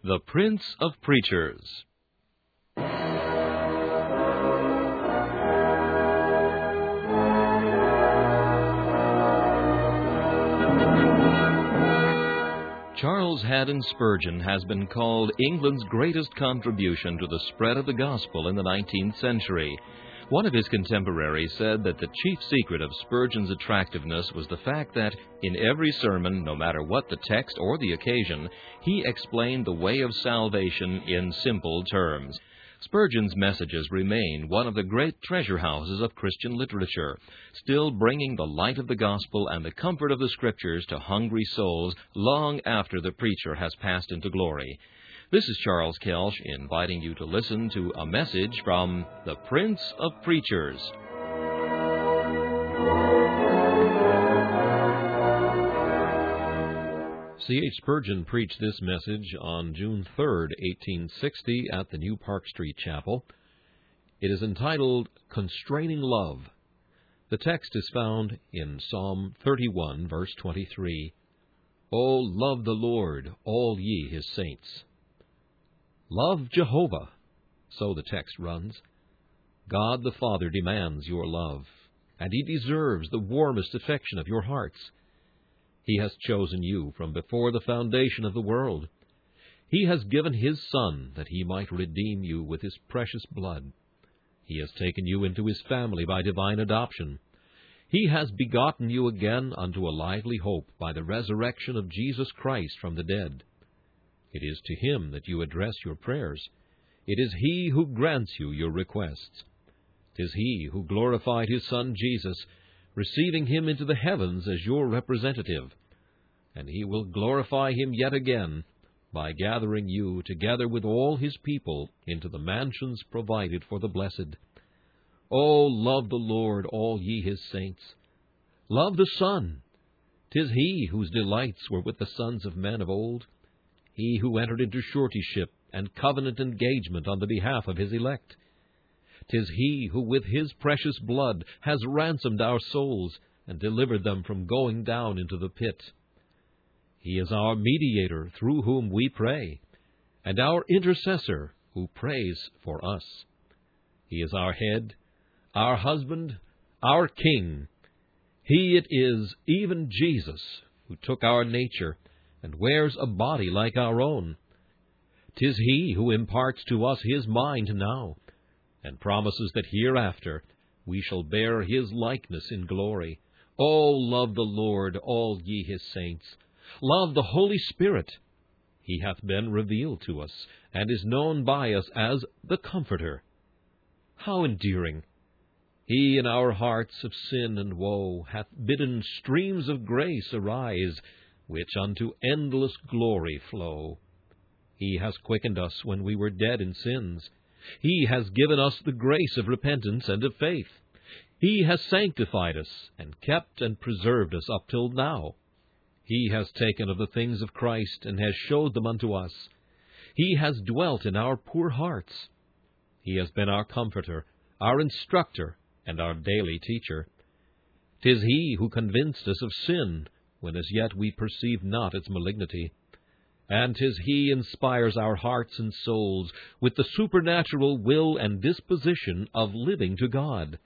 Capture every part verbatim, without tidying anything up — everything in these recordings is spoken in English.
The Prince of Preachers. Charles Haddon Spurgeon has been called England's greatest contribution to the spread of the gospel in the nineteenth century. One of his contemporaries said that the chief secret of Spurgeon's attractiveness was the fact that, in every sermon, no matter what the text or the occasion, he explained the way of salvation in simple terms. Spurgeon's messages remain one of the great treasure houses of Christian literature, still bringing the light of the gospel and the comfort of the Scriptures to hungry souls long after the preacher has passed into glory. This is Charles Kelsch inviting you to listen to a message from the Prince of Preachers. C H Spurgeon preached this message on June third, eighteen sixty, at the New Park Street Chapel. It is entitled, Constraining Love. The text is found in Psalm thirty-one, verse twenty-three. O love the Lord, all ye his saints. Love Jehovah, so the text runs. God the Father demands your love, and He deserves the warmest affection of your hearts. He has chosen you from before the foundation of the world. He has given His Son that He might redeem you with His precious blood. He has taken you into His family by divine adoption. He has begotten you again unto a lively hope by the resurrection of Jesus Christ from the dead. It is to Him that you address your prayers. It is He who grants you your requests. 'Tis He who glorified His Son Jesus, receiving Him into the heavens as your representative. And He will glorify Him yet again by gathering you together with all His people into the mansions provided for the blessed. O love the Lord, all ye His saints. Love the Son. 'Tis He whose delights were with the sons of men of old. He who entered into suretyship and covenant engagement on the behalf of His elect. 'Tis He who with His precious blood has ransomed our souls and delivered them from going down into the pit. He is our mediator through whom we pray, and our intercessor who prays for us. He is our head, our husband, our king. He it is, even Jesus, who took our nature and wears a body like our own. 'Tis He who imparts to us His mind now, and promises that hereafter we shall bear His likeness in glory. O love the Lord, all ye His saints. Love the Holy Spirit. He hath been revealed to us, and is known by us as the Comforter. How endearing! He in our hearts of sin and woe hath bidden streams of grace arise, which unto endless glory flow. He has quickened us when we were dead in sins. He has given us the grace of repentance and of faith. He has sanctified us, and kept and preserved us up till now. He has taken of the things of Christ, and has showed them unto us. He has dwelt in our poor hearts. He has been our comforter, our instructor, and our daily teacher. 'Tis He who convinced us of sin, when as yet we perceived not its malignity. And 'tis He inspires our hearts and souls with the supernatural will and disposition of living to God.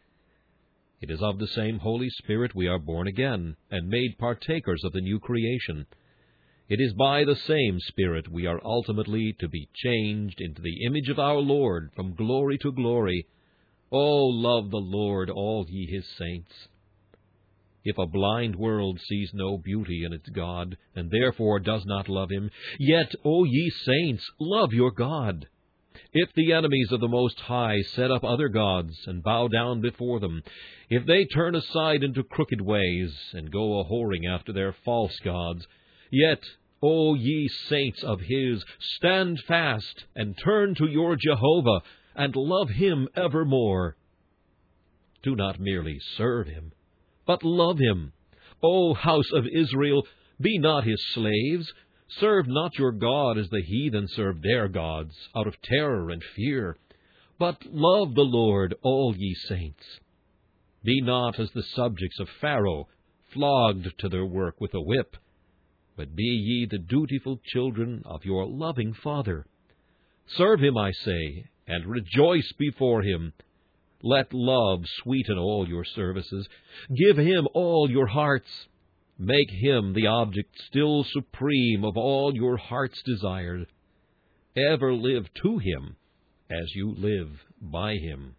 It is of the same Holy Spirit we are born again, and made partakers of the new creation. It is by the same Spirit we are ultimately to be changed into the image of our Lord from glory to glory. O love the Lord, all ye His saints. If a blind world sees no beauty in its God, and therefore does not love Him, yet, O ye saints, love your God. If the enemies of the Most High set up other gods, and bow down before them, if they turn aside into crooked ways, and go a-whoring after their false gods, yet, O ye saints of His, stand fast, and turn to your Jehovah, and love Him evermore. Do not merely serve Him, but love Him. O house of Israel, be not His slaves. Serve not your God as the heathen serve their gods, out of terror and fear. But love the Lord, all ye saints. Be not as the subjects of Pharaoh, flogged to their work with a whip, but be ye the dutiful children of your loving Father. Serve him, I say, and rejoice before him. Let love sweeten all your services. Give him all your hearts. Make him the object still supreme of all your heart's desires. Ever live to him as you live by him.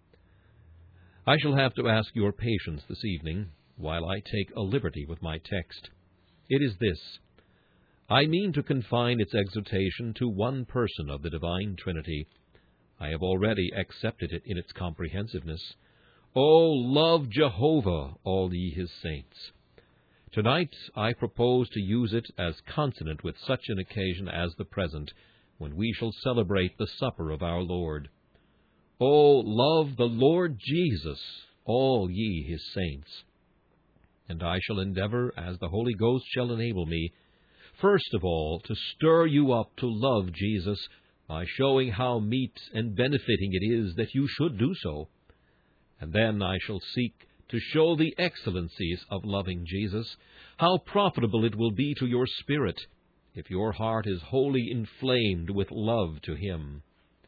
I shall have to ask your patience this evening while I take a liberty with my text. It is this. I mean to confine its exhortation to one person of the divine Trinity. I have already accepted it in its comprehensiveness. O love Jehovah, all ye his saints. Tonight I propose to use it as consonant with such an occasion as the present, when we shall celebrate the supper of our Lord. O love the Lord Jesus, all ye his saints. And I shall endeavor, as the Holy Ghost shall enable me, first of all, to stir you up to love Jesus by showing how meet and benefiting it is that you should do so. And then I shall seek to show the excellencies of loving Jesus, how profitable it will be to your spirit if your heart is wholly inflamed with love to him.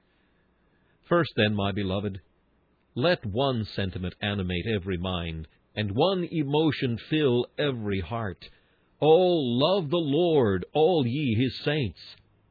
First, then, my beloved, let one sentiment animate every mind, and one emotion fill every heart. O love the Lord, all ye his saints.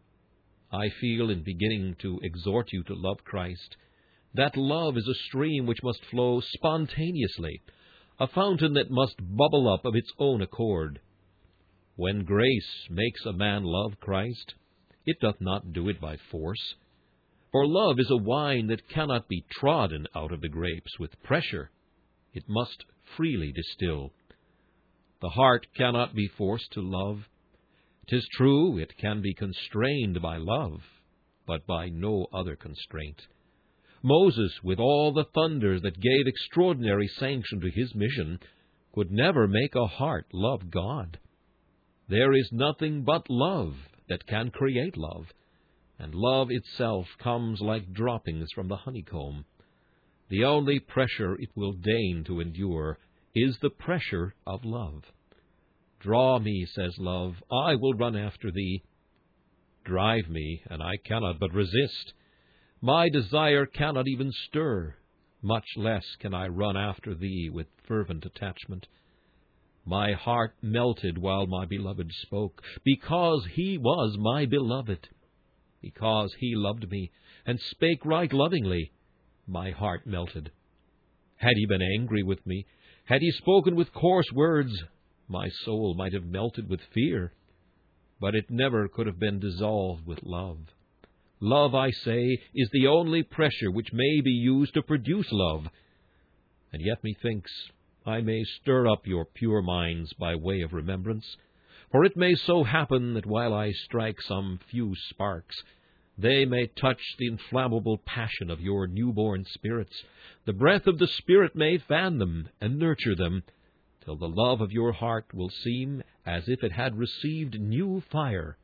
I feel in beginning to exhort you to love Christ, that love is a stream which must flow spontaneously, a fountain that must bubble up of its own accord. When grace makes a man love Christ, it doth not do it by force. For love is a wine that cannot be trodden out of the grapes with pressure. It must freely distill. The heart cannot be forced to love. 'Tis true, it can be constrained by love, but by no other constraint. Moses, with all the thunders that gave extraordinary sanction to his mission, could never make a heart love God. There is nothing but love that can create love, and love itself comes like droppings from the honeycomb. The only pressure it will deign to endure is the pressure of love. Draw me, says love, I will run after thee. Drive me, and I cannot but resist. My desire cannot even stir, much less can I run after thee with fervent attachment. My heart melted while my beloved spoke, because he was my beloved. Because he loved me, and spake right lovingly, my heart melted. Had he been angry with me, had he spoken with coarse words, my soul might have melted with fear, but it never could have been dissolved with love. Love, I say, is the only pressure which may be used to produce love. And yet methinks I may stir up your pure minds by way of remembrance, for it may so happen that while I strike some few sparks, they may touch the inflammable passion of your newborn spirits. The breath of the Spirit may fan them and nurture them, till the love of your heart will seem as if it had received new fire.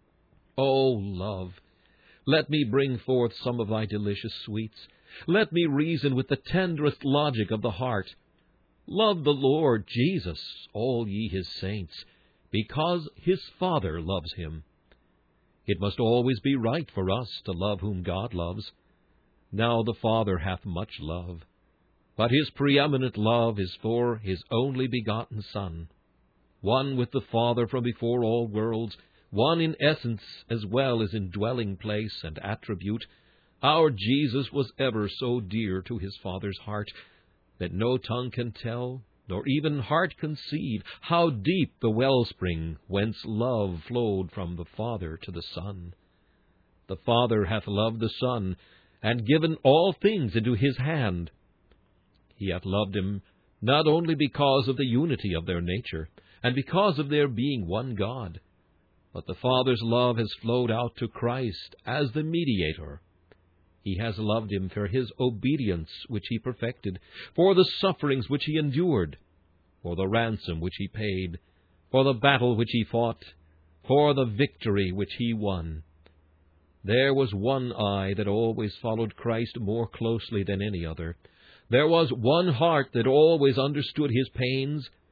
O love, let me bring forth some of thy delicious sweets. Let me reason with the tenderest logic of the heart. Love the Lord Jesus, all ye his saints, because his Father loves him. It must always be right for us to love whom God loves. Now the Father hath much love, but his preeminent love is for his only begotten Son, one with the Father from before all worlds, one in essence as well as in dwelling place and attribute. Our Jesus was ever so dear to his Father's heart that no tongue can tell, nor even heart conceive, how deep the wellspring whence love flowed from the Father to the Son. The Father hath loved the Son, and given all things into his hand. He hath loved him not only because of the unity of their nature, and because of their being one God, but the Father's love has flowed out to Christ as the mediator. He has loved him for his obedience which he perfected, for the sufferings which he endured, for the ransom which he paid, for the battle which he fought, for the victory which he won. There was one eye that always followed Christ more closely than any other. There was one heart that always understood his pains,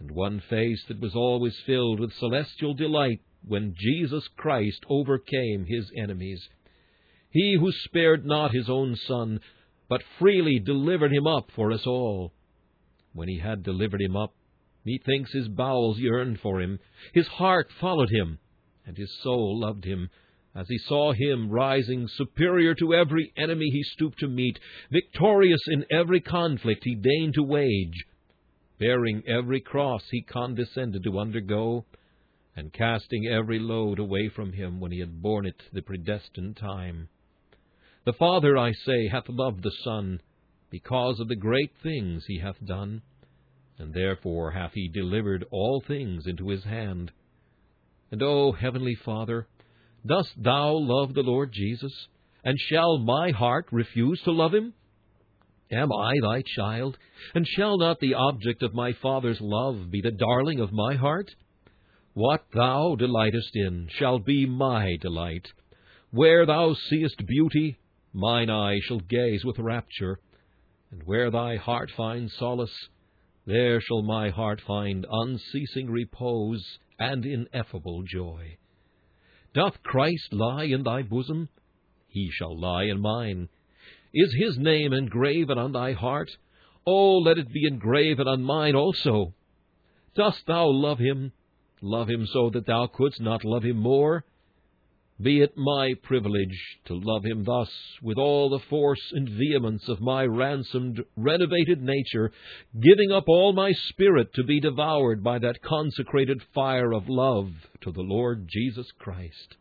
and one face that was always filled with celestial delight when Jesus Christ overcame his enemies. He who spared not his own Son, but freely delivered him up for us all. When he had delivered him up, methinks his bowels yearned for him, his heart followed him, and his soul loved him, as he saw him rising superior to every enemy he stooped to meet, victorious in every conflict he deigned to wage. Bearing every cross he condescended to undergo, and casting every load away from him when he had borne it the predestined time. The Father, I say, hath loved the Son, because of the great things he hath done, and therefore hath he delivered all things into his hand. And, O Heavenly Father, dost thou love the Lord Jesus, and shall my heart refuse to love him? Am I thy child, and shall not the object of my Father's love be the darling of my heart? What thou delightest in shall be my delight. Where thou seest beauty, mine eye shall gaze with rapture, and where thy heart finds solace, there shall my heart find unceasing repose and ineffable joy. Doth Christ lie in thy bosom? He shall lie in mine. Is his name engraven on thy heart? Oh, let it be engraven on mine also. Dost thou love him? Love him so that thou couldst not love him more? Be it my privilege to love him thus, with all the force and vehemence of my ransomed, renovated nature, giving up all my spirit to be devoured by that consecrated fire of love to the Lord Jesus Christ.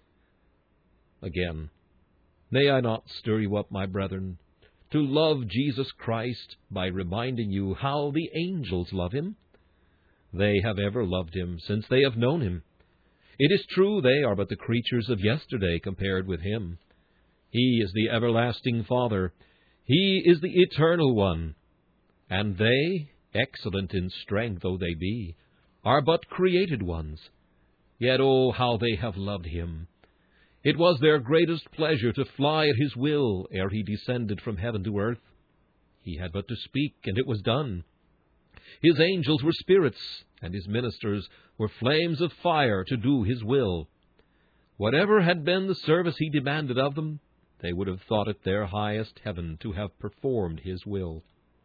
Again, may I not stir you up, my brethren, to love Jesus Christ by reminding you how the angels love him? They have ever loved him since they have known him. It is true they are but the creatures of yesterday compared with him. He is the everlasting Father. He is the Eternal One. And they, excellent in strength though they be, are but created ones. Yet, oh, how they have loved him! It was their greatest pleasure to fly at his will ere he descended from heaven to earth. He had but to speak, and it was done. His angels were spirits, and his ministers were flames of fire to do his will. Whatever had been the service he demanded of them, they would have thought it their highest heaven to have performed his will.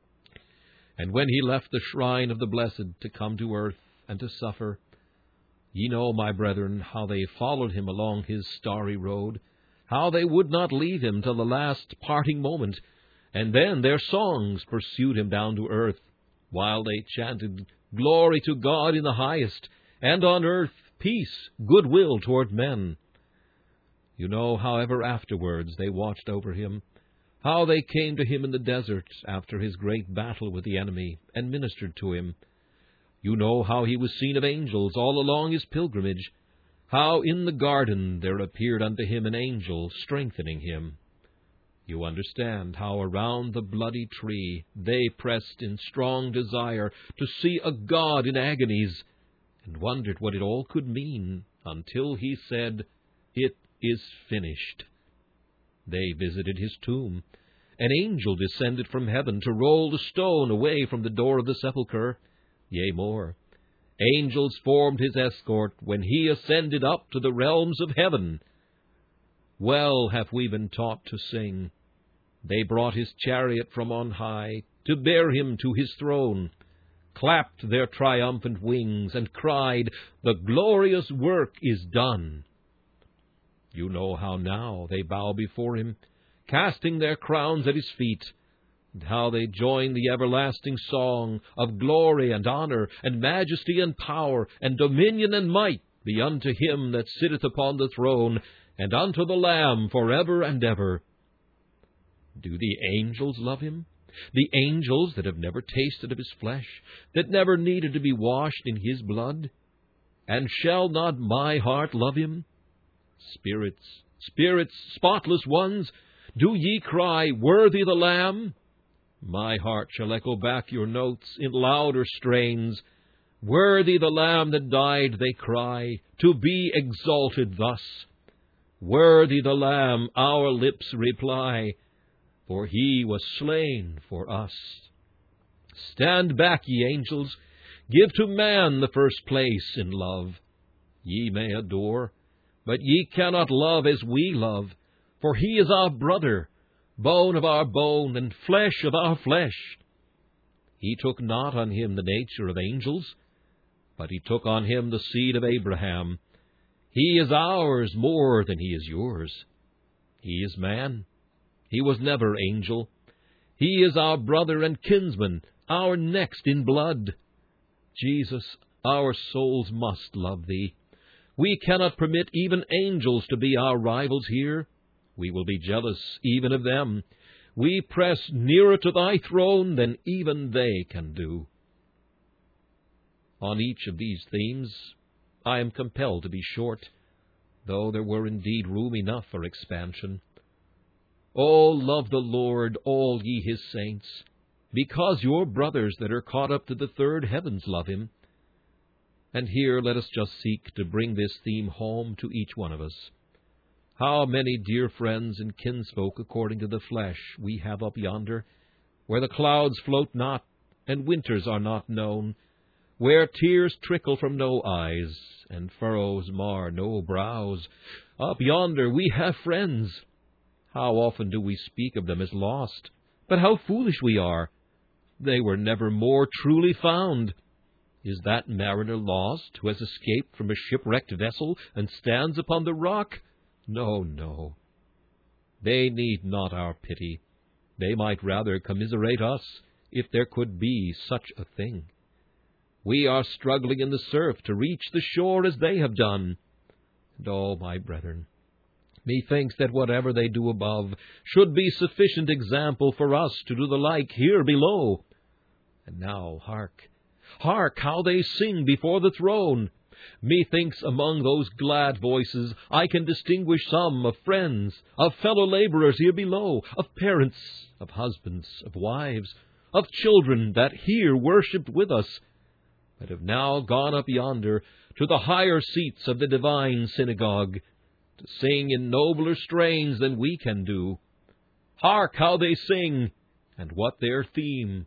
And when he left the shrine of the blessed to come to earth and to suffer, ye know, my brethren, how they followed him along his starry road, how they would not leave him till the last parting moment, and then their songs pursued him down to earth, while they chanted, "Glory to God in the highest, and on earth peace, goodwill toward men." You know how ever afterwards they watched over him, how they came to him in the desert after his great battle with the enemy, and ministered to him. You know how he was seen of angels all along his pilgrimage, how in the garden there appeared unto him an angel, strengthening him. You understand how around the bloody tree they pressed in strong desire to see a God in agonies, and wondered what it all could mean, until he said, "It is finished." They visited his tomb. An angel descended from heaven to roll the stone away from the door of the sepulchre. Yea, more, angels formed his escort when he ascended up to the realms of heaven. Well have we been taught to sing. They brought his chariot from on high to bear him to his throne, clapped their triumphant wings, and cried, "The glorious work is done." You know how now they bow before him, casting their crowns at his feet, and how they join the everlasting song of glory and honor and majesty and power and dominion and might be unto him that sitteth upon the throne, and unto the Lamb forever and ever. Do the angels love him? The angels that have never tasted of his flesh, that never needed to be washed in his blood? And shall not my heart love him? Spirits, spirits, spotless ones, do ye cry, "Worthy the Lamb"? My heart shall echo back your notes in louder strains. "Worthy the Lamb that died," they cry, "to be exalted thus." "Worthy the Lamb," our lips reply, "for he was slain for us." Stand back, ye angels, Give to man the first place in love. Ye may adore, but ye cannot love as we love, for he is our brother, bone of our bone, and flesh of our flesh. He took not on him the nature of angels, but he took on him the seed of Abraham. He is ours more than he is yours. He is man. He was never angel. He is our brother and kinsman, our next in blood. Jesus, our souls must love thee. We cannot permit even angels to be our rivals here. We will be jealous even of them. We press nearer to thy throne than even they can do. On each of these themes I am compelled to be short, though there were indeed room enough for expansion. Oh, love the Lord, all ye his saints, because your brothers that are caught up to the third heavens love him. And here let us just seek to bring this theme home to each one of us. How many dear friends and kinsfolk according to the flesh we have up yonder, where the clouds float not, and winters are not known, where tears trickle from no eyes, and furrows mar no brows. Up yonder we have friends. How often do we speak of them as lost? But how foolish we are! They were never more truly found. Is that mariner lost who has escaped from a shipwrecked vessel and stands upon the rock? No, no. They need not our pity. They might rather commiserate us, if there could be such a thing. We are struggling in the surf to reach the shore as they have done. And oh, my brethren, methinks that whatever they do above should be sufficient example for us to do the like here below. And now, hark, hark how they sing before the throne! Methinks among those glad voices I can distinguish some of friends, of fellow laborers here below, of parents, of husbands, of wives, of children that here worshipped with us, but have now gone up yonder to the higher seats of the divine synagogue, to sing in nobler strains than we can do. Hark how they sing, and what their theme!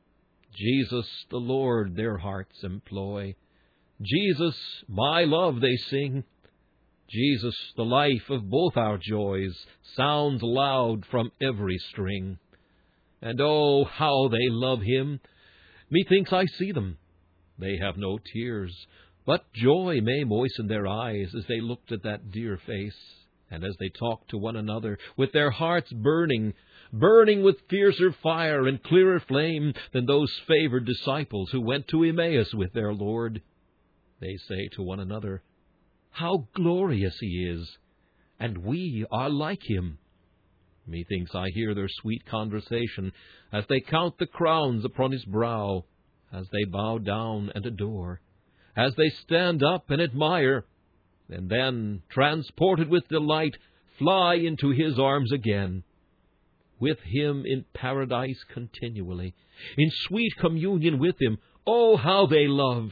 Jesus the Lord their hearts employ. Jesus, my love, they sing. Jesus, the life of both our joys, sounds loud from every string. And oh, how they love him! Methinks I see them. They have no tears, but joy may moisten their eyes as they looked at that dear face, and as they talked to one another, with their hearts burning, burning with fiercer fire and clearer flame than those favored disciples who went to Emmaus with their Lord. They say to one another, "How glorious he is, and we are like him." Methinks I hear their sweet conversation as they count the crowns upon his brow, as they bow down and adore, as they stand up and admire, and then, transported with delight, fly into his arms again. With him in paradise continually, in sweet communion with him, oh, how they love!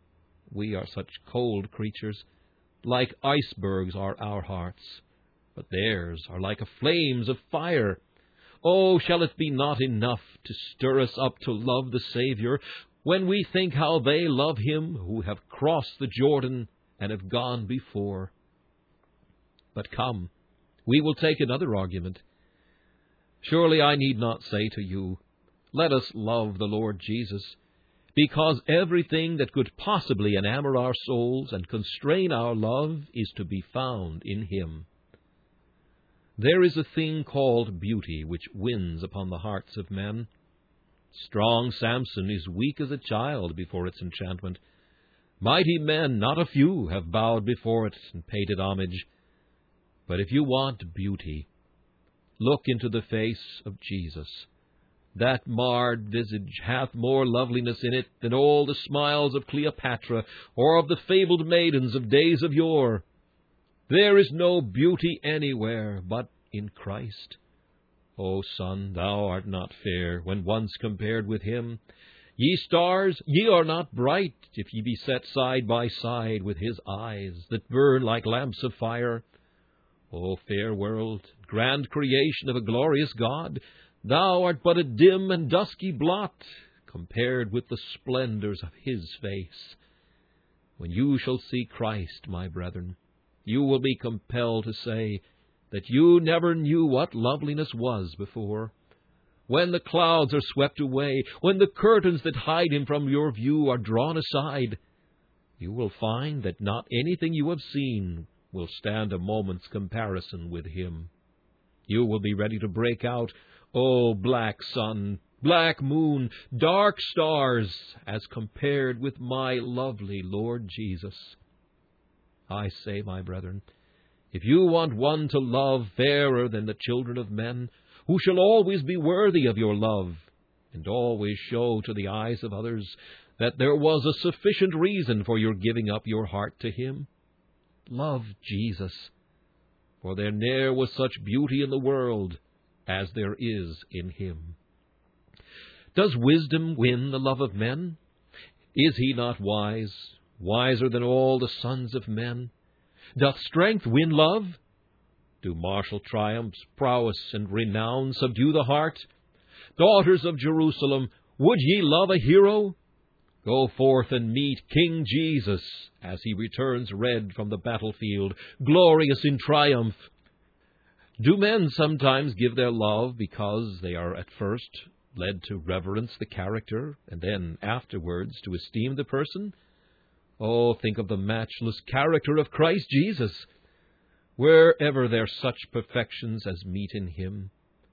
We are such cold creatures. Like icebergs are our hearts, but theirs are like a flames of fire. Oh, shall it be not enough to stir us up to love the Savior, when we think how they love him who have crossed the Jordan and have gone before? But come, we will take another argument. Surely I need not say to you, let us love the Lord Jesus, because everything that could possibly enamor our souls and constrain our love is to be found in him. There is a thing called beauty which wins upon the hearts of men. Strong Samson is weak as a child before its enchantment. Mighty men, not a few, have bowed before it and paid it homage. But if you want beauty, look into the face of Jesus. That marred visage hath more loveliness in it than all the smiles of Cleopatra or of the fabled maidens of days of yore. There is no beauty anywhere but in Christ. O son, thou art not fair when once compared with him. Ye stars, ye are not bright if ye be set side by side with his eyes that burn like lamps of fire. O fair world, grand creation of a glorious God, thou art but a dim and dusky blot compared with the splendors of his face. When you shall see Christ, my brethren, you will be compelled to say that you never knew what loveliness was before. When the clouds are swept away, when the curtains that hide him from your view are drawn aside, you will find that not anything you have seen will stand a moment's comparison with him. You will be ready to break out, "Oh, black sun, black moon, dark stars, as compared with my lovely Lord Jesus." I say, my brethren, if you want one to love fairer than the children of men, who shall always be worthy of your love, and always show to the eyes of others that there was a sufficient reason for your giving up your heart to him, love Jesus, for there ne'er was such beauty in the world as there is in him. Does wisdom win the love of men? Is he not wise, wiser than all the sons of men? Doth strength win love? Do martial triumphs, prowess, and renown subdue the heart? Daughters of Jerusalem, would ye love a hero? Go forth and meet King Jesus as he returns red from the battlefield, glorious in triumph. Do men sometimes give their love because they are at first led to reverence the character, and then afterwards to esteem the person? Oh, think of the matchless character of Christ Jesus! Wherever there such perfections as meet in him,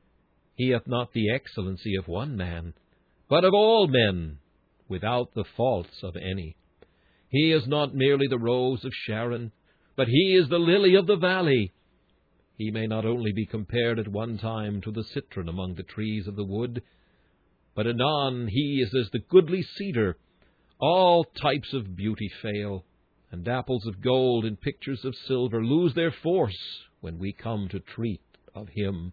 he hath not the excellency of one man, but of all men, without the faults of any. He is not merely the rose of Sharon, but he is the lily of the valley. He may not only be compared at one time to the citron among the trees of the wood, but anon he is as the goodly cedar. All types of beauty fail, and apples of gold and pictures of silver lose their force when we come to treat of him.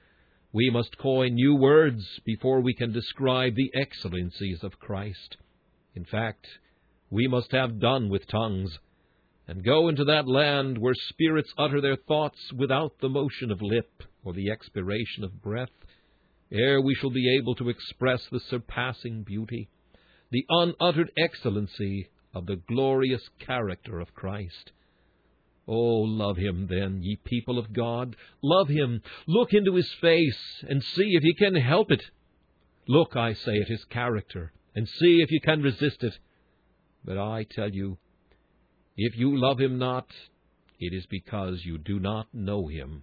We must coin new words before we can describe the excellencies of Christ. In fact, we must have done with tongues, and go into that land where spirits utter their thoughts without the motion of lip or the expiration of breath, ere we shall be able to express the surpassing beauty, the unuttered excellency of the glorious character of Christ. Oh, love him then, ye people of God. Love him. Look into his face, and see if ye can help it. Look, I say, at his character, and see if ye can resist it. But I tell you, if you love him not, it is because you do not know him.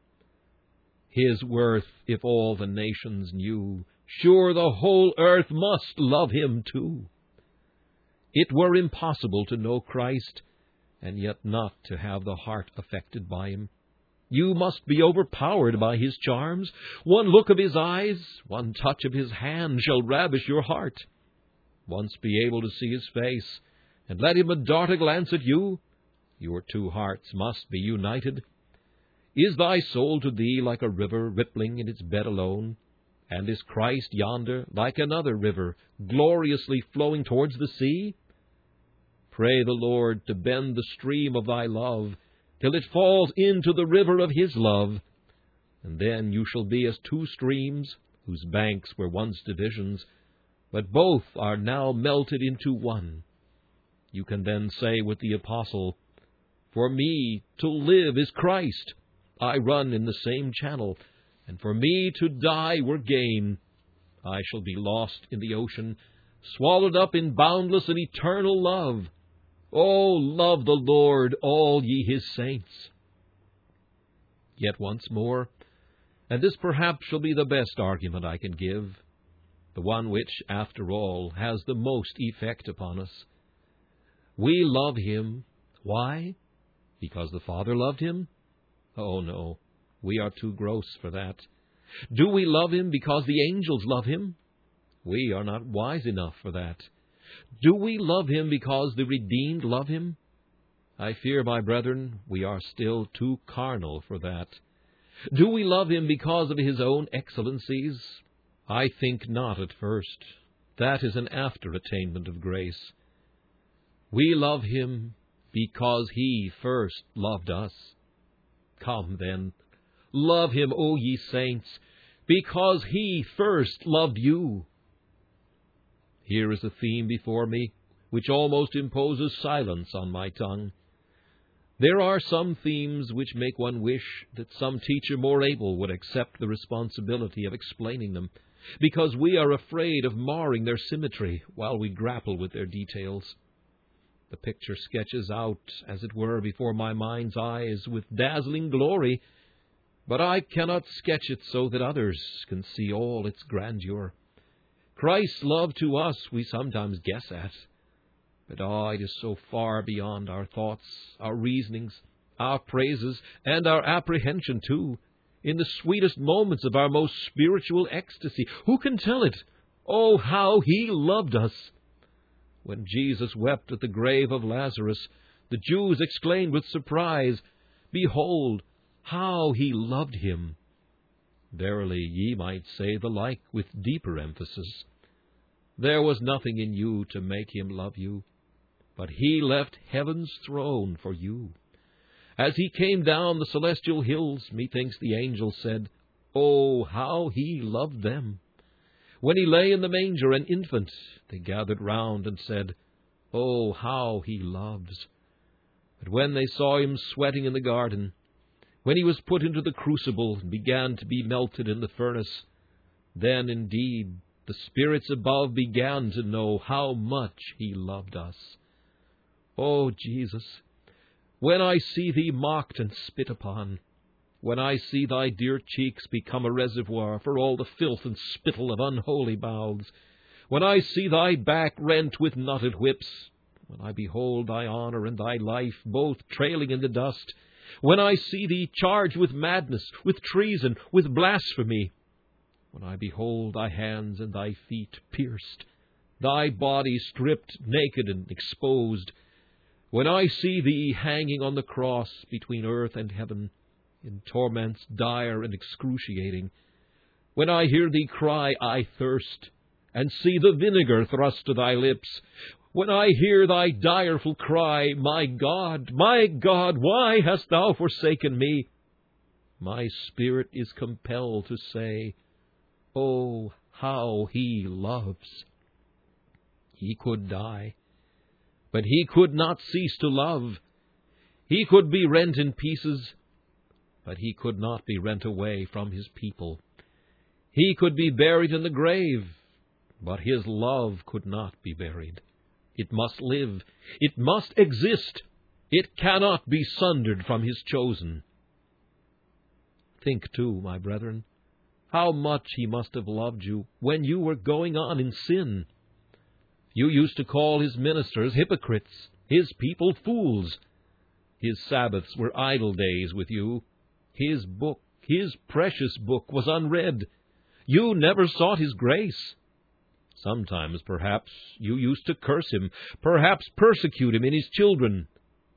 His worth, if all the nations knew, sure the whole earth must love him too. It were impossible to know Christ, and yet not to have the heart affected by him. You must be overpowered by his charms. One look of his eyes, one touch of his hand shall ravish your heart. Once be able to see his face, and let him dart a glance at you, your two hearts must be united. Is thy soul to thee like a river rippling in its bed alone? And is Christ yonder like another river, gloriously flowing towards the sea? Pray the Lord to bend the stream of thy love, till it falls into the river of his love. And then you shall be as two streams, whose banks were once divisions, but both are now melted into one. You can then say with the apostle, "For me to live is Christ. I run in the same channel, and for me to die were gain. I shall be lost in the ocean, swallowed up in boundless and eternal love. Oh, love the Lord, all ye his saints." Yet once more, and this perhaps shall be the best argument I can give, the one which, after all, has the most effect upon us. We love him. Why? Because the Father loved him? Oh, no, we are too gross for that. Do we love him because the angels love him? We are not wise enough for that. Do we love him because the redeemed love him? I fear, my brethren, we are still too carnal for that. Do we love him because of his own excellencies? I think not at first. That is an after attainment of grace. We love him because he first loved us. Come, then, love him, O ye saints, because he first loved you. Here is a theme before me which almost imposes silence on my tongue. There are some themes which make one wish that some teacher more able would accept the responsibility of explaining them, because we are afraid of marring their symmetry while we grapple with their details. The picture sketches out, as it were, before my mind's eyes with dazzling glory, but I cannot sketch it so that others can see all its grandeur. Christ's love to us we sometimes guess at, but ah, it is so far beyond our thoughts, our reasonings, our praises, and our apprehension too. In the sweetest moments of our most spiritual ecstasy, who can tell it? Oh, how He loved us! When Jesus wept at the grave of Lazarus, the Jews exclaimed with surprise, "Behold, how He loved him!" Verily, ye might say the like with deeper emphasis. There was nothing in you to make Him love you, but He left heaven's throne for you. As He came down the celestial hills, methinks the angels said, "Oh, how He loved them!" When He lay in the manger an infant, they gathered round and said, "Oh, how He loves!" But when they saw Him sweating in the garden, when He was put into the crucible and began to be melted in the furnace, then indeed the spirits above began to know how much He loved us. O Jesus, when I see Thee mocked and spit upon, when I see Thy dear cheeks become a reservoir for all the filth and spittle of unholy mouths, when I see Thy back rent with knotted whips, when I behold Thy honour and Thy life both trailing in the dust, when I see Thee charged with madness, with treason, with blasphemy, when I behold Thy hands and Thy feet pierced, Thy body stripped, naked and exposed, when I see Thee hanging on the cross between earth and heaven, in torments dire and excruciating, when I hear Thee cry, "I thirst," and see the vinegar thrust to Thy lips, when I hear Thy direful cry, "My God, my God, why hast Thou forsaken me?" my spirit is compelled to say, "Oh, how He loves!" He could die, but He could not cease to love. He could be rent in pieces, but He could not be rent away from His people. He could be buried in the grave, but His love could not be buried. It must live. It must exist. It cannot be sundered from His chosen. Think, too, my brethren, how much He must have loved you when you were going on in sin. You used to call His ministers hypocrites, His people fools. His Sabbaths were idle days with you. His book, His precious book, was unread. You never sought His grace. Sometimes, perhaps, you used to curse Him, perhaps persecute Him in His children.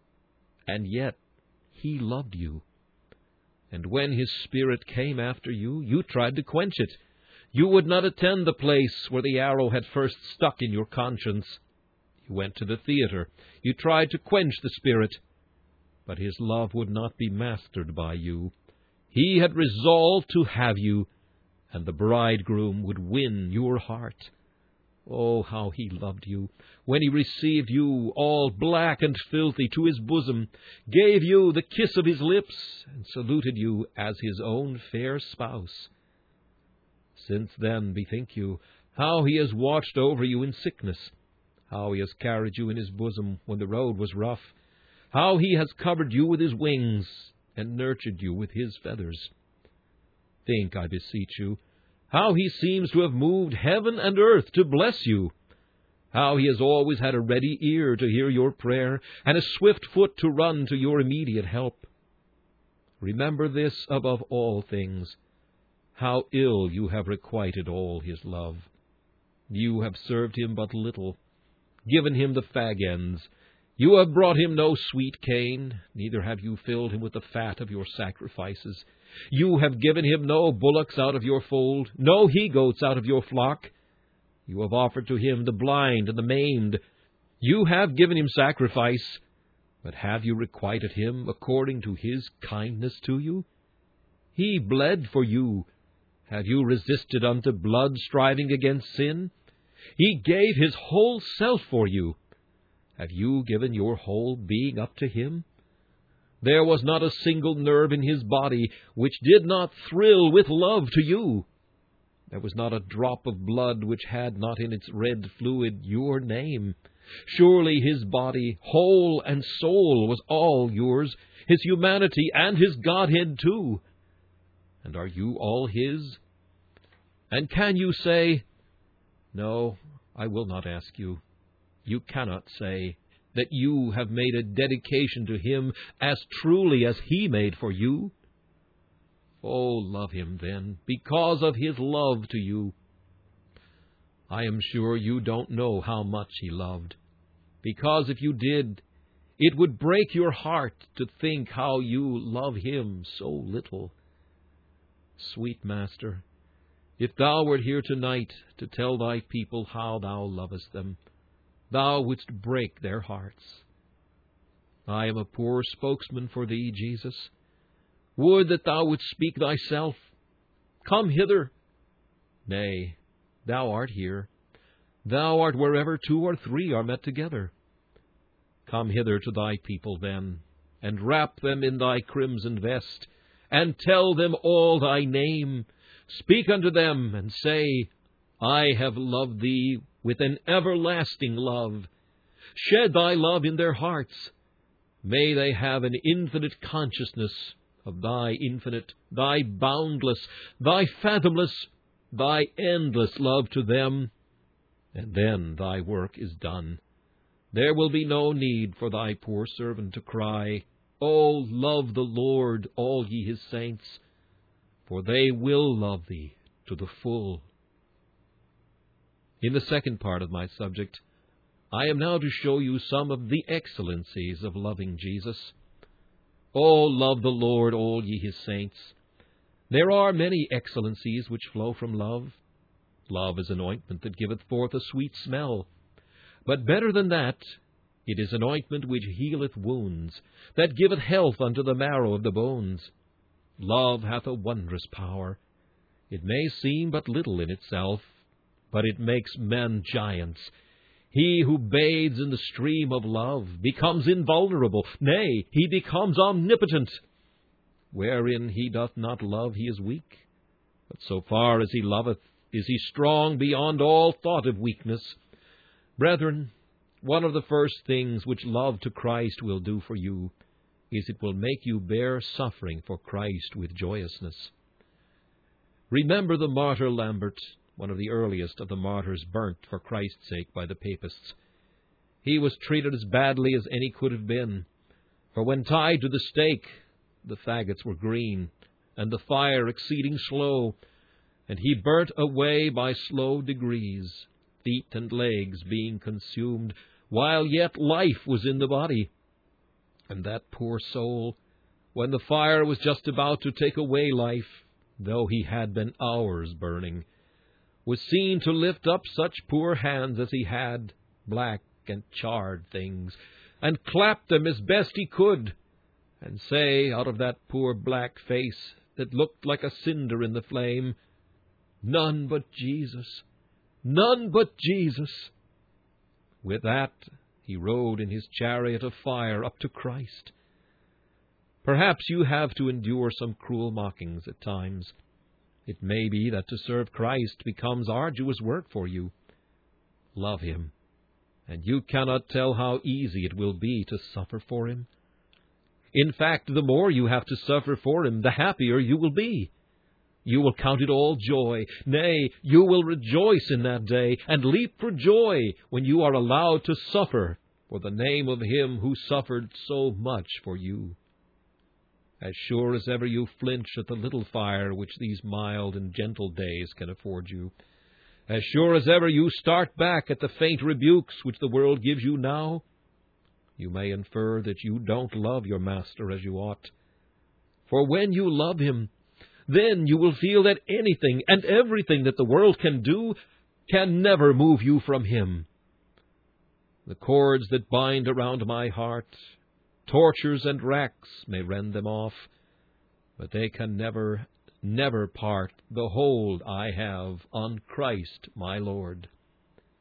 And yet He loved you. And when His Spirit came after you, you tried to quench it. You would not attend the place where the arrow had first stuck in your conscience. You went to the theater. You tried to quench the Spirit. But His love would not be mastered by you. He had resolved to have you, and the bridegroom would win your heart. Oh, how He loved you, when He received you, all black and filthy, to His bosom, gave you the kiss of His lips, and saluted you as His own fair spouse. Since then, bethink you, how He has watched over you in sickness, how He has carried you in His bosom when the road was rough, how He has covered you with His wings, and nurtured you with His feathers. Think, I beseech you, how He seems to have moved heaven and earth to bless you, how He has always had a ready ear to hear your prayer, and a swift foot to run to your immediate help. Remember this above all things, how ill you have requited all His love. You have served Him but little, given Him the fag ends. You have brought Him no sweet cane, neither have you filled Him with the fat of your sacrifices. You have given Him no bullocks out of your fold, no he-goats out of your flock. You have offered to Him the blind and the maimed. You have given Him sacrifice, but have you requited Him according to His kindness to you? He bled for you. Have you resisted unto blood, striving against sin? He gave His whole self for you. Have you given your whole being up to Him? There was not a single nerve in His body which did not thrill with love to you. There was not a drop of blood which had not in its red fluid your name. Surely His body, whole and soul, was all yours, His humanity and His Godhead too. And are you all His? And can you say, no, I will not ask you. You cannot say that you have made a dedication to Him as truly as He made for you? Oh, love Him then, because of His love to you. I am sure you don't know how much He loved, because if you did, it would break your heart to think how you love Him so little. Sweet Master, if Thou wert here tonight to tell Thy people how Thou lovest them, Thou wouldst break their hearts. I am a poor spokesman for Thee, Jesus. Would that Thou wouldst speak Thyself. Come hither. Nay, Thou art here. Thou art wherever two or three are met together. Come hither to Thy people then, and wrap them in Thy crimson vest, and tell them all Thy name. Speak unto them, and say, I have loved Thee with an everlasting love. Shed Thy love in their hearts. May they have an infinite consciousness of Thy infinite, Thy boundless, Thy fathomless, Thy endless love to them, and then Thy work is done. There will be no need for Thy poor servant to cry, Oh, love the Lord, all ye His saints, for they will love Thee to the full. In the second part of my subject, I am now to show you some of the excellencies of loving Jesus. Oh, love the Lord, all ye His saints. There are many excellencies which flow from love. Love is an ointment that giveth forth a sweet smell. But better than that, it is an ointment which healeth wounds, that giveth health unto the marrow of the bones. Love hath a wondrous power. It may seem but little in itself, but it makes men giants. He who bathes in the stream of love becomes invulnerable, nay, he becomes omnipotent. Wherein he doth not love, he is weak. But so far as he loveth, is he strong beyond all thought of weakness. Brethren, one of the first things which love to Christ will do for you is it will make you bear suffering for Christ with joyousness. Remember the martyr Lambert, one of the earliest of the martyrs burnt for Christ's sake by the papists. He was treated as badly as any could have been, for when tied to the stake, the faggots were green, and the fire exceeding slow, and he burnt away by slow degrees, feet and legs being consumed, while yet life was in the body. And that poor soul, when the fire was just about to take away life, though he had been hours burning, was seen to lift up such poor hands as he had, black and charred things, and clap them as best he could, and say out of that poor black face that looked like a cinder in the flame, None but Jesus, none but Jesus. With that, he rode in his chariot of fire up to Christ. Perhaps you have to endure some cruel mockings at times. It may be that to serve Christ becomes arduous work for you. Love Him, and you cannot tell how easy it will be to suffer for Him. In fact, the more you have to suffer for Him, the happier you will be. You will count it all joy. Nay, you will rejoice in that day, and leap for joy when you are allowed to suffer for the name of Him who suffered so much for you. As sure as ever you flinch at the little fire which these mild and gentle days can afford you, as sure as ever you start back at the faint rebukes which the world gives you now, you may infer that you don't love your Master as you ought. For when you love Him, then you will feel that anything and everything that the world can do can never move you from Him. The cords that bind around my heart, tortures and racks may rend them off, but they can never, never part the hold I have on Christ my Lord.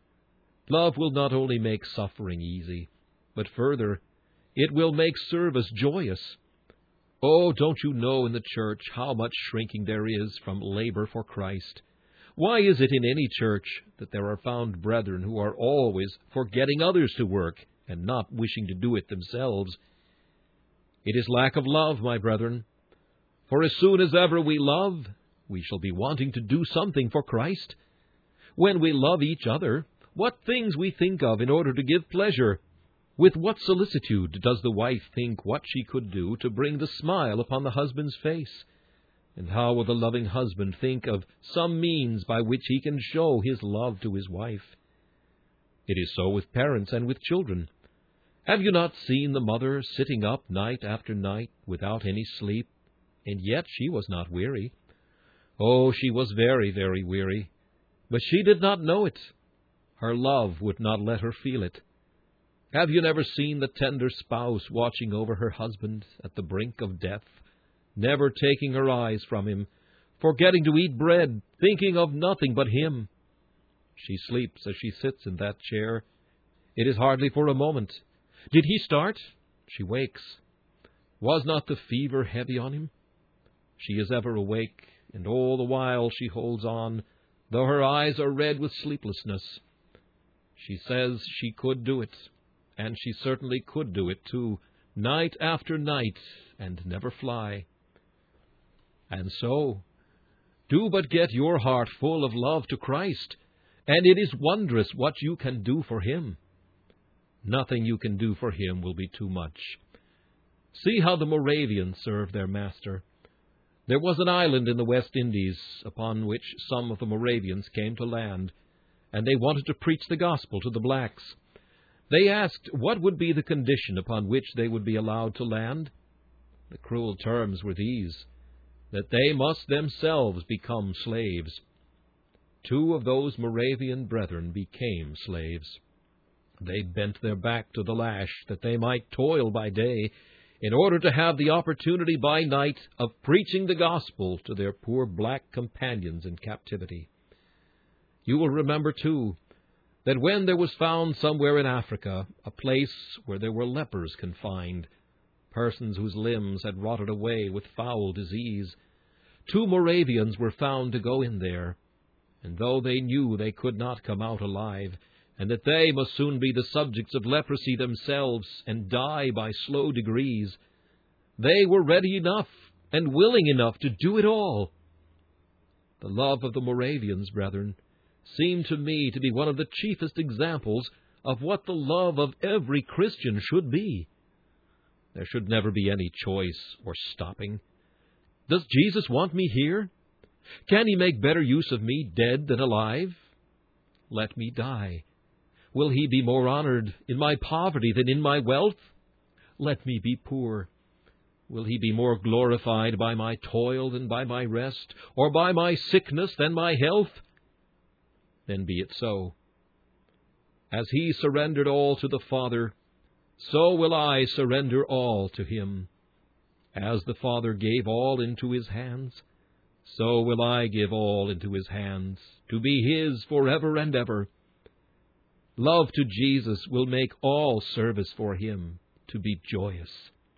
Love will not only make suffering easy, but further, it will make service joyous. Oh, don't you know in the church how much shrinking there is from labor for Christ? Why is it in any church that there are found brethren who are always forgetting others to work and not wishing to do it themselves? It is lack of love, my brethren. For as soon as ever we love, we shall be wanting to do something for Christ. When we love each other, what things we think of in order to give pleasure. With what solicitude does the wife think what she could do to bring the smile upon the husband's face? And how will the loving husband think of some means by which he can show his love to his wife? It is so with parents and with children. Have you not seen the mother sitting up night after night without any sleep, and yet she was not weary? Oh, she was very, very weary, but she did not know it. Her love would not let her feel it. Have you never seen the tender spouse watching over her husband at the brink of death, never taking her eyes from him, forgetting to eat bread, thinking of nothing but him? She sleeps as she sits in that chair. It is hardly for a moment. Did he start? She wakes. Was not the fever heavy on him? She is ever awake, and all the while she holds on, though her eyes are red with sleeplessness. She says she could do it, and she certainly could do it too, night after night, and never fly. And so, do but get your heart full of love to Christ, and it is wondrous what you can do for Him. Nothing you can do for Him will be too much. See how the Moravians served their Master. There was an island in the West Indies upon which some of the Moravians came to land, and they wanted to preach the gospel to the blacks. They asked what would be the condition upon which they would be allowed to land. The cruel terms were these, that they must themselves become slaves. Two of those Moravian brethren became slaves. They bent their back to the lash that they might toil by day, in order to have the opportunity by night of preaching the gospel to their poor black companions in captivity. You will remember, too, that when there was found somewhere in Africa a place where there were lepers confined, persons whose limbs had rotted away with foul disease, two Moravians were found to go in there, and though they knew they could not come out alive, and that they must soon be the subjects of leprosy themselves and die by slow degrees, they were ready enough and willing enough to do it all. The love of the Moravians, brethren, seemed to me to be one of the chiefest examples of what the love of every Christian should be. There should never be any choice or stopping. Does Jesus want me here? Can He make better use of me dead than alive? Let me die. Will He be more honored in my poverty than in my wealth? Let me be poor. Will He be more glorified by my toil than by my rest, or by my sickness than my health? Then be it so. As He surrendered all to the Father, so will I surrender all to Him. As the Father gave all into His hands, so will I give all into His hands, to be His forever and ever. Love to Jesus will make all service for Him to be joyous.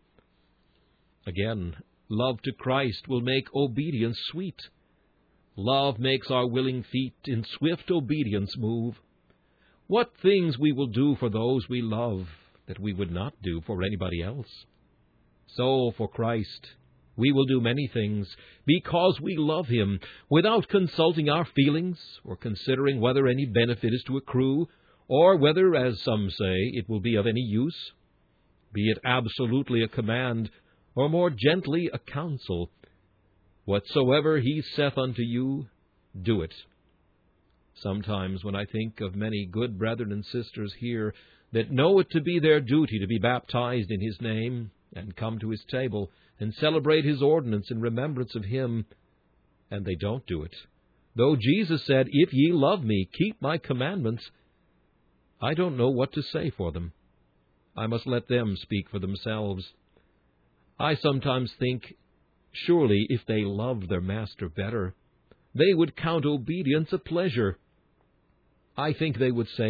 Again, love to Christ will make obedience sweet. Love makes our willing feet in swift obedience move. What things we will do for those we love that we would not do for anybody else. So, for Christ, we will do many things because we love Him, without consulting our feelings or considering whether any benefit is to accrue, or whether, as some say, it will be of any use. Be it absolutely a command, or more gently a counsel. Whatsoever He saith unto you, do it. Sometimes when I think of many good brethren and sisters here that know it to be their duty to be baptized in His name, and come to His table, and celebrate His ordinance in remembrance of Him, and they don't do it, though Jesus said, If ye love me, keep my commandments, I don't know what to say for them. I must let them speak for themselves. I sometimes think, surely if they loved their Master better, they would count obedience a pleasure. I think they would say,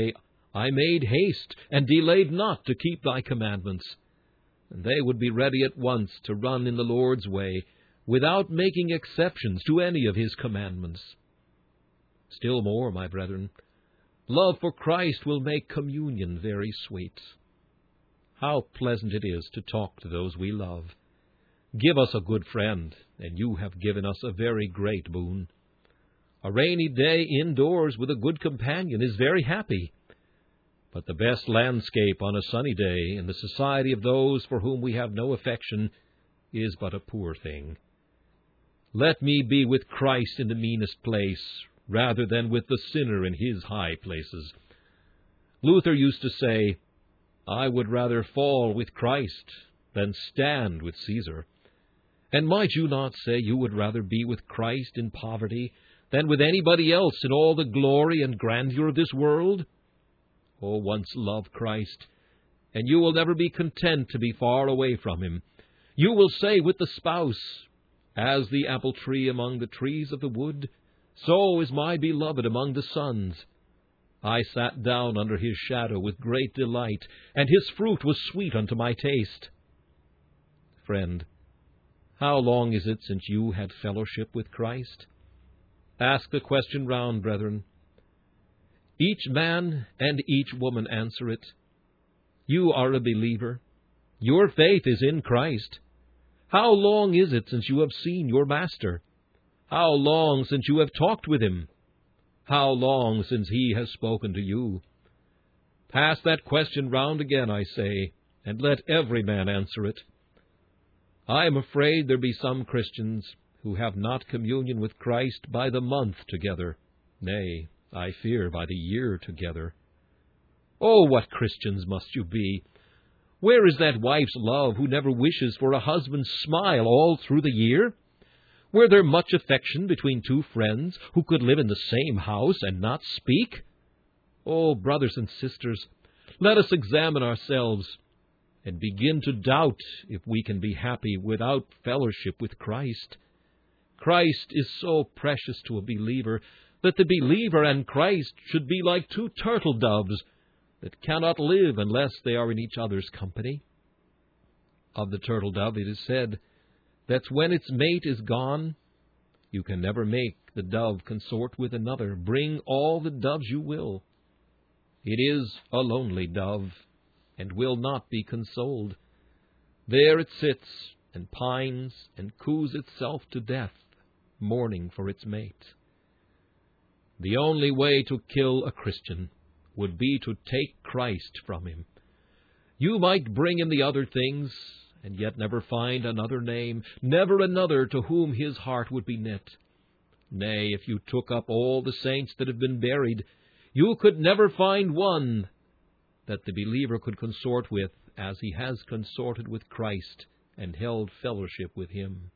I made haste, and delayed not to keep thy commandments. And they would be ready at once to run in the Lord's way, without making exceptions to any of his commandments. Still more, my brethren, love for Christ will make communion very sweet. How pleasant it is to talk to those we love. Give us a good friend, and you have given us a very great boon. A rainy day indoors with a good companion is very happy, but the best landscape on a sunny day in the society of those for whom we have no affection is but a poor thing. Let me be with Christ in the meanest place, rather than with the sinner in his high places. Luther used to say, I would rather fall with Christ than stand with Caesar. And might you not say you would rather be with Christ in poverty than with anybody else in all the glory and grandeur of this world? Oh, once love Christ, and you will never be content to be far away from him. You will say with the spouse, as the apple tree among the trees of the wood, so is my beloved among the sons. I sat down under his shadow with great delight, and his fruit was sweet unto my taste. Friend, how long is it since you had fellowship with Christ? Ask the question round, brethren. Each man and each woman answer it. You are a believer. Your faith is in Christ. How long is it since you have seen your Master? How long since you have talked with him? How long since he has spoken to you? Pass that question round again, I say, and let every man answer it. I am afraid there be some Christians who have not communion with Christ by the month together, nay, I fear by the year together. Oh, what Christians must you be! Where is that wife's love who never wishes for a husband's smile all through the year? Were there much affection between two friends who could live in the same house and not speak? Oh, brothers and sisters, let us examine ourselves and begin to doubt if we can be happy without fellowship with Christ. Christ is so precious to a believer that the believer and Christ should be like two turtle doves that cannot live unless they are in each other's company. Of the turtle dove it is said that when its mate is gone, you can never make the dove consort with another. Bring all the doves you will. It is a lonely dove, and will not be consoled. There it sits, and pines, and coos itself to death, mourning for its mate. The only way to kill a Christian would be to take Christ from him. You might bring him the other things, and yet never find another name, never another to whom his heart would be knit. Nay, if you took up all the saints that have been buried, you could never find one that the believer could consort with as he has consorted with Christ and held fellowship with him.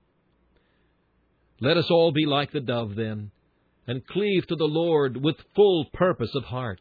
Let us all be like the dove, then, and cleave to the Lord with full purpose of heart.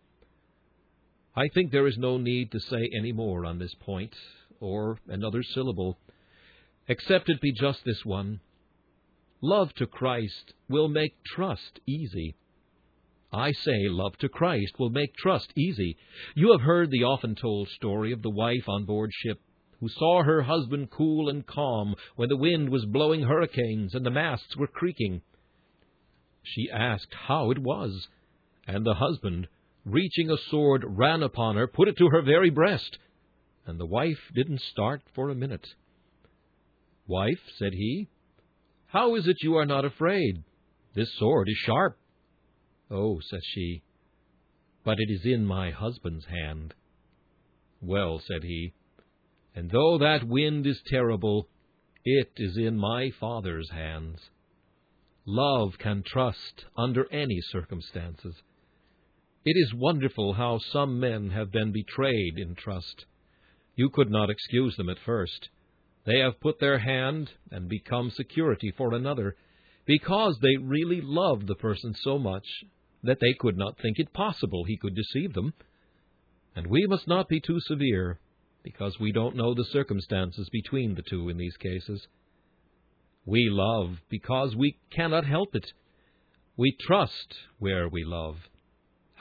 I think there is no need to say any more on this point, or another syllable, except it be just this one. Love to Christ will make trust easy. I say love to Christ will make trust easy. You have heard the often-told story of the wife on board ship who saw her husband cool and calm when the wind was blowing hurricanes and the masts were creaking. She asked how it was, and the husband, reaching a sword, ran upon her, put it to her very breast, and the wife didn't start for a minute. "Wife," said he, "how is it you are not afraid? This sword is sharp." "Oh," said she, "but it is in my husband's hand." "Well," said he, "and though that wind is terrible, it is in my Father's hands." Love can trust under any circumstances. It is wonderful how some men have been betrayed in trust. You could not excuse them at first. They have put their hand and become security for another, because they really loved the person so much that they could not think it possible he could deceive them. And we must not be too severe, because we don't know the circumstances between the two in these cases. We love because we cannot help it. We trust where we love.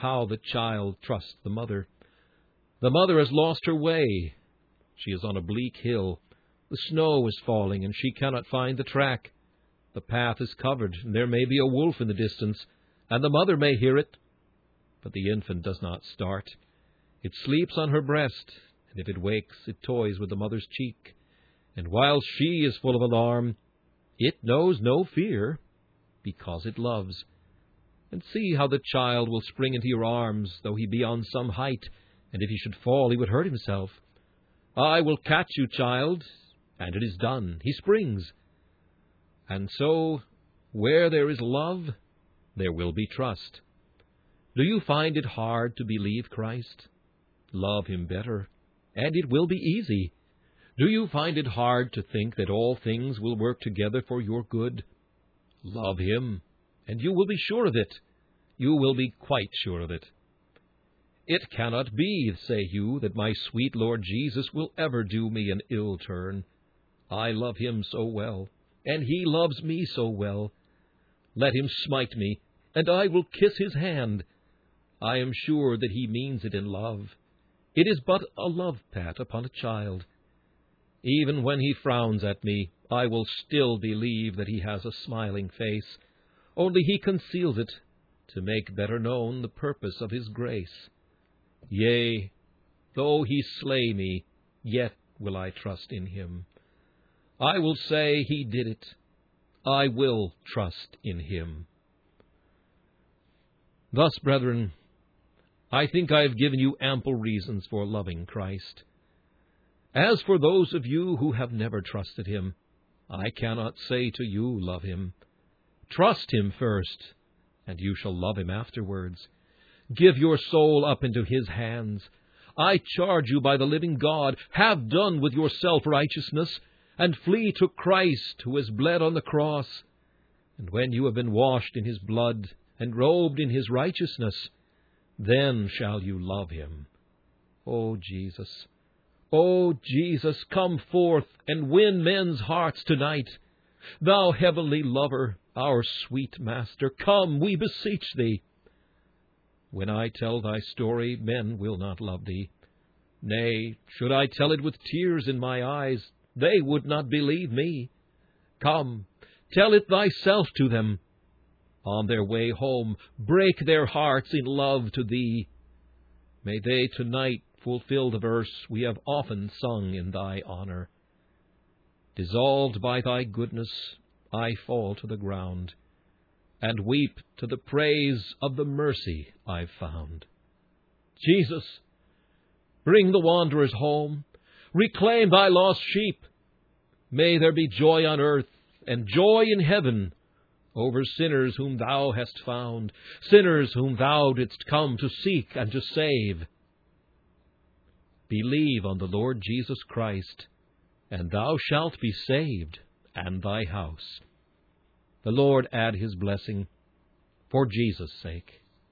how the child trusts the mother. The mother has lost her way. She is on a bleak hill. The snow is falling, and she cannot find the track. The path is covered, and there may be a wolf in the distance, and the mother may hear it. But the infant does not start. It sleeps on her breast, and if it wakes, it toys with the mother's cheek. And while she is full of alarm, it knows no fear, because it loves. And see how the child will spring into your arms, though he be on some height, and if he should fall, he would hurt himself. I will catch you, child, and it is done. He springs. And so, where there is love, there will be trust. Do you find it hard to believe Christ? Love Him better, and it will be easy. Do you find it hard to think that all things will work together for your good? Love Him, and you will be sure of it. You will be quite sure of it. It cannot be, say you, that my sweet Lord Jesus will ever do me an ill turn. I love Him so well, and He loves me so well. Let Him smite me, and I will kiss His hand. I am sure that He means it in love. It is but a love pat upon a child. Even when He frowns at me, I will still believe that He has a smiling face, only He conceals it to make better known the purpose of His grace. Yea, though He slay me, yet will I trust in Him. I will say He did it. I will trust in Him. Thus, brethren, I think I have given you ample reasons for loving Christ. As for those of you who have never trusted Him, I cannot say to you, love Him. Trust Him first, and you shall love Him afterwards. Give your soul up into His hands. I charge you by the living God, have done with your self-righteousness, and flee to Christ, who has bled on the cross. And when you have been washed in His blood, and robed in His righteousness, then shall you love Him. O Jesus, O Jesus, come forth and win men's hearts tonight. Thou heavenly lover, our sweet Master, come, we beseech Thee. When I tell Thy story, men will not love Thee. Nay, should I tell it with tears in my eyes, they would not believe me. Come, tell it Thyself to them. On their way home, break their hearts in love to Thee. May they tonight fulfill the verse we have often sung in Thy honor. Dissolved by Thy goodness, I fall to the ground, and weep to the praise of the mercy I've found. Jesus, bring the wanderers home. Reclaim Thy lost sheep. May there be joy on earth and joy in heaven over sinners whom Thou hast found, sinners whom Thou didst come to seek and to save. Believe on the Lord Jesus Christ, and thou shalt be saved, and thy house. The Lord add His blessing for Jesus' sake.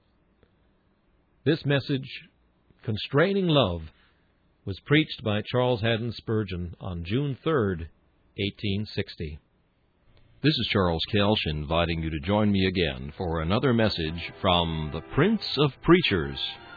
This message, Constraining Love, was preached by Charles Haddon Spurgeon on June third, eighteen sixty. This is Charles Kelsch inviting you to join me again for another message from the Prince of Preachers,